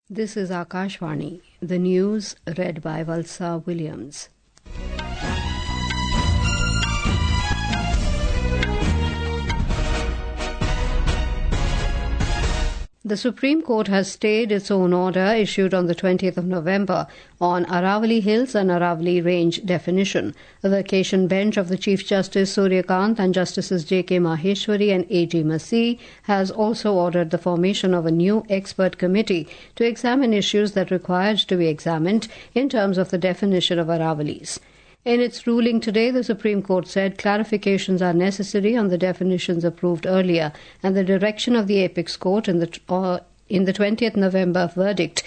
This is Akashvani, the news read by Valsa Williams. The Supreme Court has stayed its own order issued on the 20th of November on Aravalli Hills and Aravalli Range definition. A vacation bench of the Chief Justice Surya Kant and Justices J.K. Maheshwari and A.G. Masih has also ordered the formation of a new expert committee to examine issues that required to be examined in terms of the definition of Aravallis. In its ruling today, the Supreme Court said clarifications are necessary on the definitions approved earlier, and the direction of the Apex Court in the 20th November verdict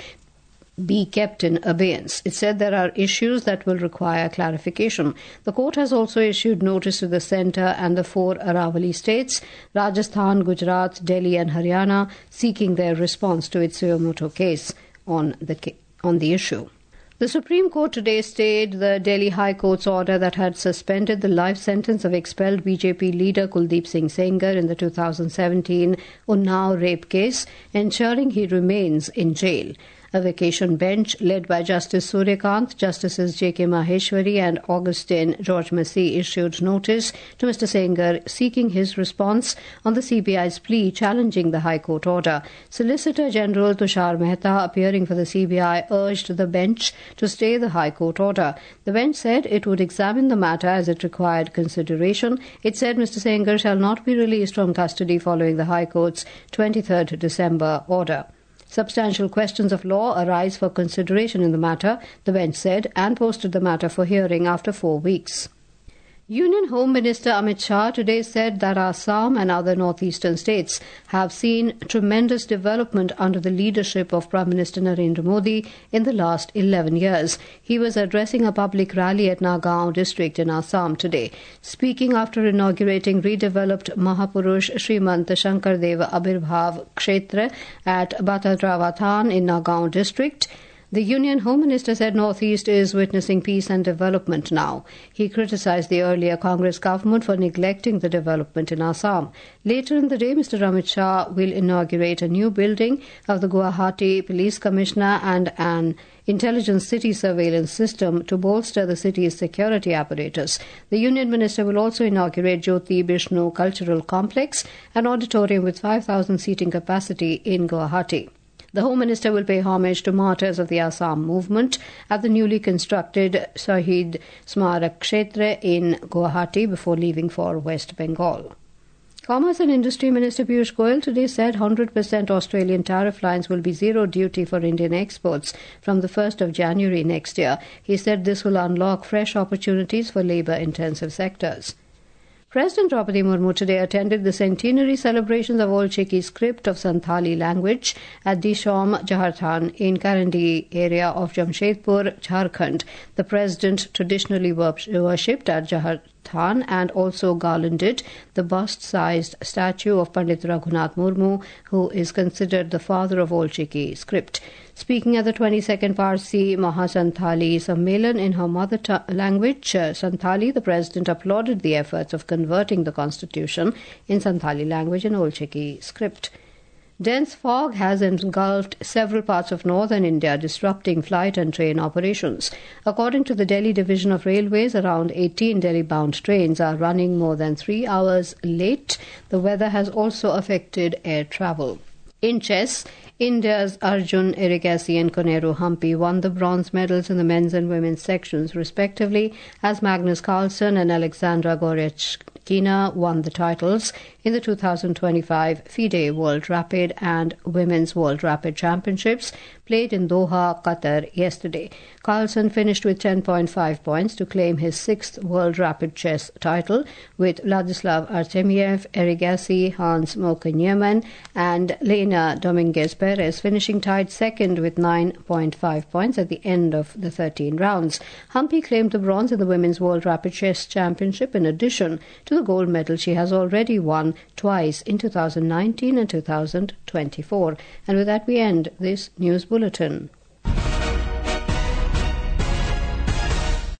be kept in abeyance. It said there are issues that will require clarification. The court has also issued notice to the centre and the four Aravalli states, Rajasthan, Gujarat, Delhi and Haryana, seeking their response to its suo motu case on the issue. The Supreme Court today stayed the Delhi High Court's order that had suspended the life sentence of expelled BJP leader Kuldeep Singh Sengar in the 2017 Unnao rape case, ensuring he remains in jail. A vacation bench led by Justice Surya Kant, Justices J.K. Maheshwari and Augustine George Masih issued notice to Mr. Sengar seeking his response on the CBI's plea challenging the High Court order. Solicitor General Tushar Mehta, appearing for the CBI, urged the bench to stay the High Court order. The bench said it would examine the matter as it required consideration. It said Mr. Sengar shall not be released from custody following the High Court's 23rd December order. Substantial questions of law arise for consideration in the matter, the bench said, and posted the matter for hearing after 4 weeks. Union Home Minister Amit Shah today said that Assam and other northeastern states have seen tremendous development under the leadership of Prime Minister Narendra Modi in the last 11 years. He was addressing a public rally at Nagaon district in Assam today. Speaking after inaugurating redeveloped Mahapurush Srimant Shankardeva Abirbhav Kshetra at Batadravathan in Nagaon district, the Union Home Minister said Northeast is witnessing peace and development now. He criticised the earlier Congress government for neglecting the development in Assam. Later in the day, Mr. Amit Shah will inaugurate a new building of the Guwahati Police Commissioner and an intelligence city surveillance system to bolster the city's security apparatus. The Union Minister will also inaugurate Jyoti Bishnu Cultural Complex, an auditorium with 5,000 seating capacity in Guwahati. The Home Minister will pay homage to martyrs of the Assam movement at the newly constructed Shahid Smarak Kshetra in Guwahati before leaving for West Bengal. Commerce and Industry Minister Piyush Goyal today said 100% Australian tariff lines will be zero duty for Indian exports from the 1st of January next year. He said this will unlock fresh opportunities for labour-intensive sectors. President Draupadi Murmu today attended the centenary celebrations of Old Chiki script of Santhali language at Dishom Jaharthan in Karandi area of Jamshedpur, Jharkhand. The president traditionally worshipped at Jaharthan and also garlanded the bust-sized statue of Pandit Raghunath Murmu, who is considered the father of Old Chiki script. Speaking at the 22nd Parsi Mahasanthali Sammelan in her mother language, Santhali, the president applauded the efforts of converting the constitution in Santhali language and Old Chiki script. Dense fog has engulfed several parts of northern India, disrupting flight and train operations. According to the Delhi Division of Railways, around 18 Delhi-bound trains are running more than 3 hours late. The weather has also affected air travel. In chess, India's Arjun Erigaisi and Koneru Hampi won the bronze medals in the men's and women's sections, respectively, as Magnus Carlsen and Alexandra Goryachkina won the titles in the 2025 FIDE World Rapid and Women's World Rapid Championships played in Doha, Qatar yesterday. Carlsen finished with 10.5 points to claim his 6th World Rapid Chess title, with Vladislav Artemiev, Erigaisi, Hans Mokenyemen and Lena Dominguez-Perez finishing tied second with 9.5 points at the end of the 13 rounds. Hampi claimed the bronze in the Women's World Rapid Chess Championship in addition to the gold medal she has already won twice in 2019 and 2024. And with that we end this news bulletin.